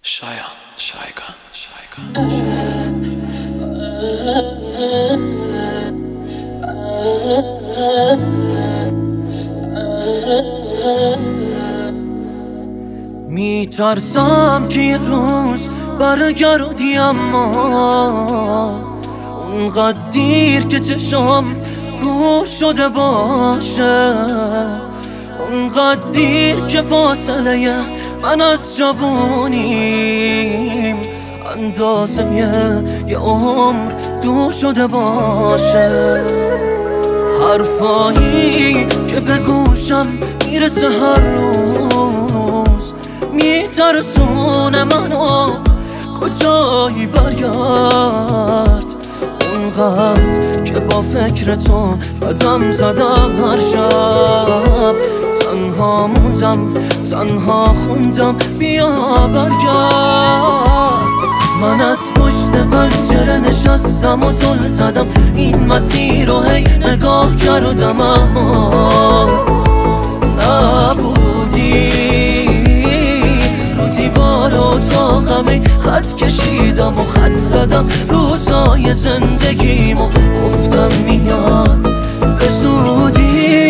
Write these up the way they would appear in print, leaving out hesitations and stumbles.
Shaikan. میترسم که یه روز برگردی، اما اونقدر دیر که چشم گوش شده باشه، اونقدر دیر که فاصله من از جوونیم اندازه یه عمر دور شده باشه. حرفایی که به گوشم میرسه هر روز میترسونه منو کجایی برگرد، اونقدر که با فکر تو قدم زدم هر شب، تنها موندم تنها خوندم بیا برگرد. من از پشت پنجره نشستم و زل زدم این مسیر رو هی نگاه کردم، اما نبودی. رو دیوار اتاقم خط کشیدم و خط زدم روزای زندگیمو، گفتم میاد به زودی.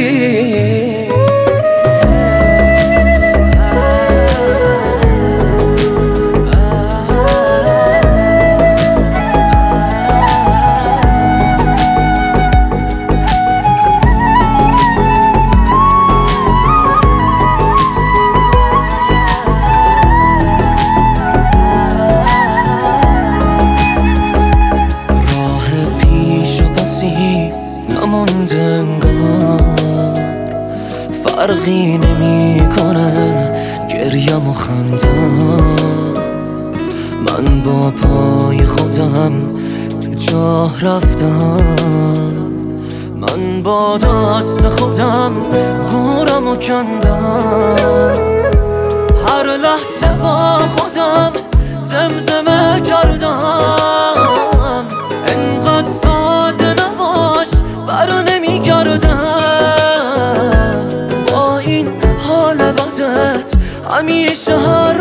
نمونده انگار فرقی نمی کنه گریم و خندم، من با پای خودم تو جاه رفتم، من با دست خودم گورم و کندم، هر لحظه با خودم زمزمه کردم انقدر ساده نباش برا نمیگردم، با این حال بدت همیشه هر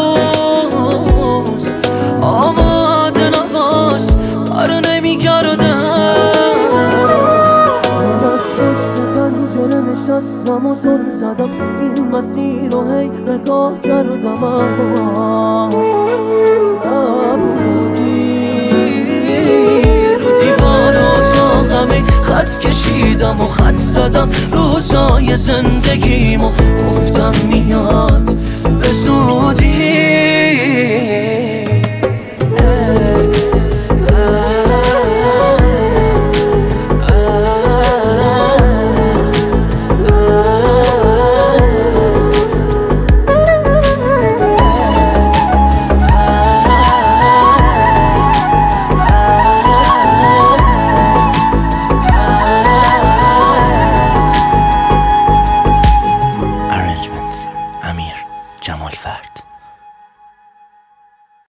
روز آماده نباش برا نمیگردم. از پشت پنجره نشستم و زل زدم این مسیر رو هی نگاه کردم، اما خط کشیدم و خط زدم روزای زندگیمو، گفتم میاد به زودی.